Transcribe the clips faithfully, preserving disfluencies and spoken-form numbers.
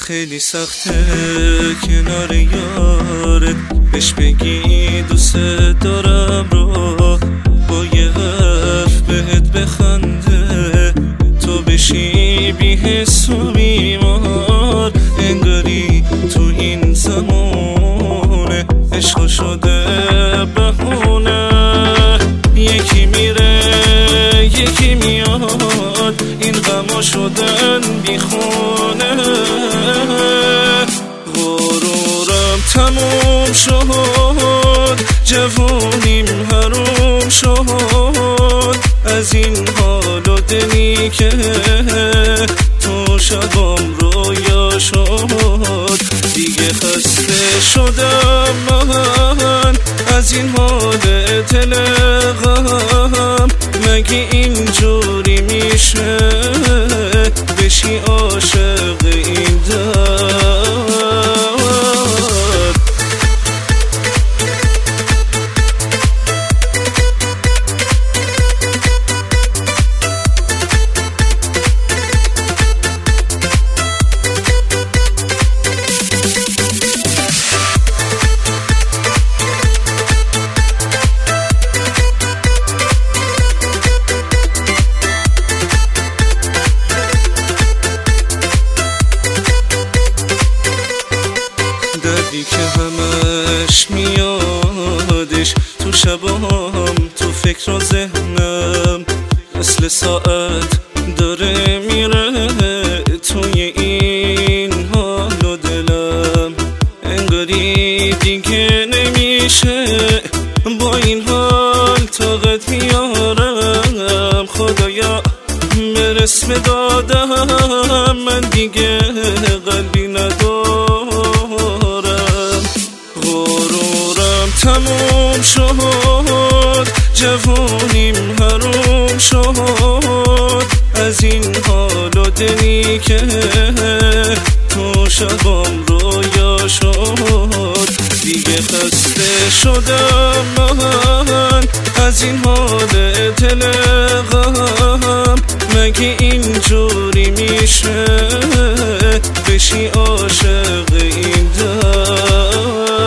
خیلی سخته کنار یارت بهش بگی دوست دارم رو، با یه حرف بهت بخنده تو بشی بی حس و بیمار. انگاری تو این زمانه عشق شده بهونه، یکی میره یکی میاد، این غما شدن بیخونه. غرورم تموم شد، جوونیم حروم شد، از این حال و دلی که تو شبام رویا شد. دیگه خسته شدم من از این حال دلغم، مگه اینجوری میشه بشی عاشق این در؟ دردی که همش میادش تو شبام، تو فکر و ذهنم مثل ساعت داره میره توی این حال و دلم. انگاری دیگه نمیشه با این حال طاقت میارم. خدایا برس به دادم، من دیگه قلبی ندارم. غرورم تموم شد، جوونیم حروم شد، از این حال و دلی که تو شبام رویا شد. دیگه خسته شدم من از این حال دلغم، مگه اینجوری میشه بشی عاشق این در؟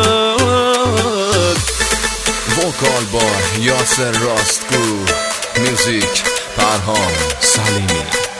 وکال با یاسر راستگو، میوزیک پرهام سلیمی.